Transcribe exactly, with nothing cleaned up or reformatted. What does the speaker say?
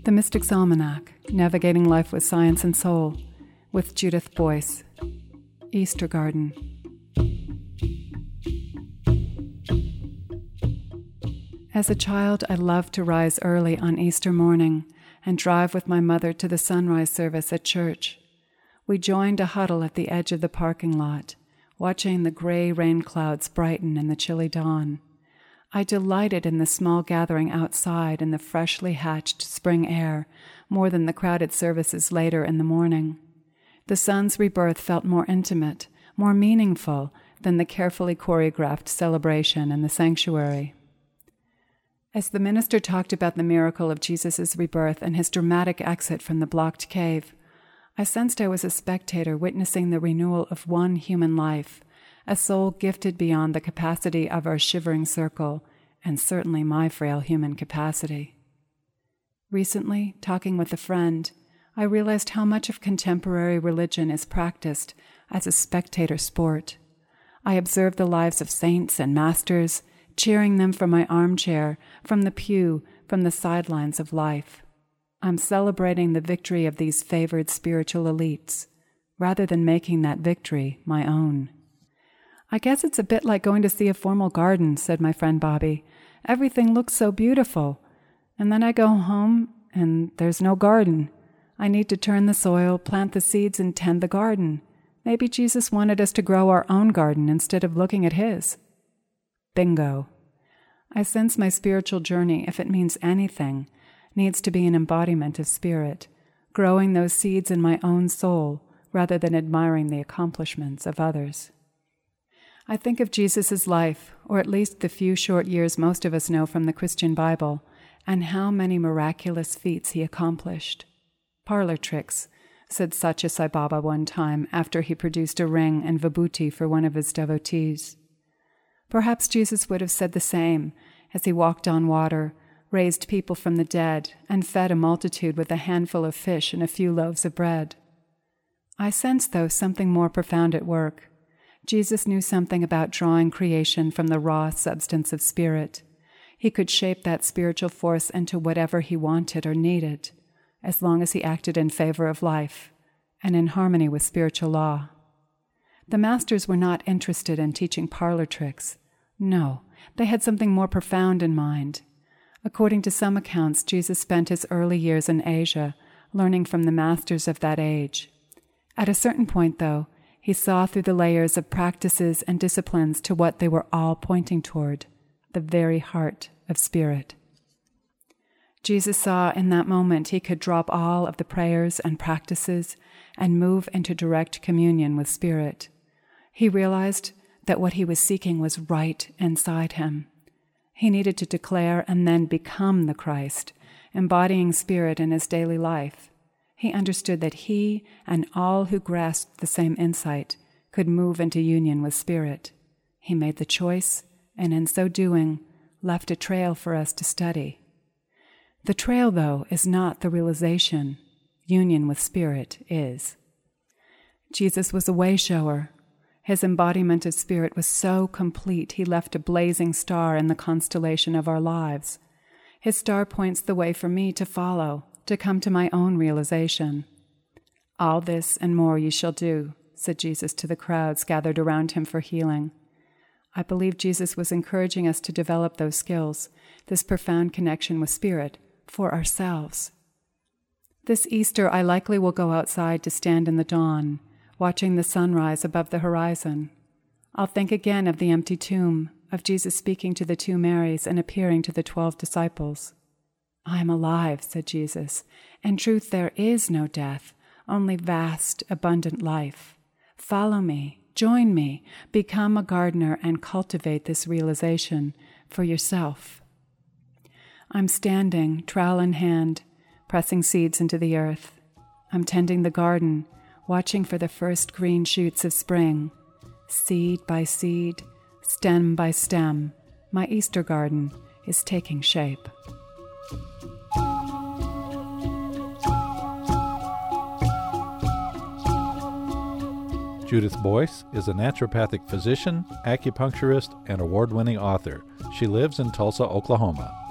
The Mystic's Almanac, Navigating Life with Science and Soul, with Judith Boyce. Easter Garden. As a child, I loved to rise early on Easter morning and drive with my mother to the sunrise service at church. We joined a huddle at the edge of the parking lot, watching the gray rain clouds brighten in the chilly dawn. I delighted in the small gathering outside in the freshly hatched spring air more than the crowded services later in the morning. The sun's rebirth felt more intimate, more meaningful than the carefully choreographed celebration in the sanctuary. As the minister talked about the miracle of Jesus' rebirth and his dramatic exit from the blocked cave, I sensed I was a spectator witnessing the renewal of one human life, a soul gifted beyond the capacity of our shivering circle, and certainly my frail human capacity. Recently, talking with a friend, I realized how much of contemporary religion is practiced as a spectator sport. I observed the lives of saints and masters, cheering them from my armchair, from the pew, from the sidelines of life. I'm celebrating the victory of these favored spiritual elites, rather than making that victory my own. I guess it's a bit like going to see a formal garden, said my friend Bobby. Everything looks so beautiful. And then I go home, and there's no garden. I need to turn the soil, plant the seeds, and tend the garden. Maybe Jesus wanted us to grow our own garden instead of looking at his. Bingo. I sense my spiritual journey, if it means anything, needs to be an embodiment of spirit, growing those seeds in my own soul, rather than admiring the accomplishments of others. I think of Jesus' life, or at least the few short years most of us know from the Christian Bible, and how many miraculous feats he accomplished. Parlor tricks, said Satya Sai Baba one time after he produced a ring and vibhuti for one of his devotees. Perhaps Jesus would have said the same as he walked on water, raised people from the dead, and fed a multitude with a handful of fish and a few loaves of bread. I sense, though, something more profound at work. Jesus knew something about drawing creation from the raw substance of spirit. He could shape that spiritual force into whatever he wanted or needed, as long as he acted in favor of life and in harmony with spiritual law. The masters were not interested in teaching parlor tricks. No, they had something more profound in mind. According to some accounts, Jesus spent his early years in Asia, learning from the masters of that age. At a certain point, though, he saw through the layers of practices and disciplines to what they were all pointing toward, the very heart of spirit. Jesus saw in that moment he could drop all of the prayers and practices and move into direct communion with spirit. He realized that what he was seeking was right inside him. He needed to declare and then become the Christ, embodying spirit in his daily life. He understood that he and all who grasped the same insight could move into union with spirit. He made the choice, and in so doing, left a trail for us to study. The trail, though, is not the realization. Union with spirit is. Jesus was a way-shower. His embodiment of spirit was so complete he left a blazing star in the constellation of our lives. His star points the way for me to follow, to come to my own realization. All this and more you shall do, said Jesus to the crowds gathered around him for healing. I believe Jesus was encouraging us to develop those skills, this profound connection with spirit, for ourselves. This Easter, I likely will go outside to stand in the dawn, watching the sunrise above the horizon. I'll think again of the empty tomb, of Jesus speaking to the two Marys and appearing to the twelve disciples. I am alive, said Jesus. In truth, there is no death, only vast, abundant life. Follow me, join me, become a gardener and cultivate this realization for yourself. I'm standing, trowel in hand, pressing seeds into the earth. I'm tending the garden, watching for the first green shoots of spring. Seed by seed, stem by stem, my Easter garden is taking shape. Judith Boyce is a naturopathic physician, acupuncturist, and award-winning author. She lives in Tulsa, Oklahoma.